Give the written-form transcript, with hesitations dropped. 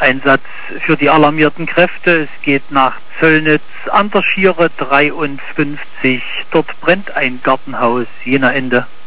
Einsatz für die alarmierten Kräfte. Es geht nach Zöllnitz an der Schiere 53. Dort brennt ein Gartenhaus. Jena Ende.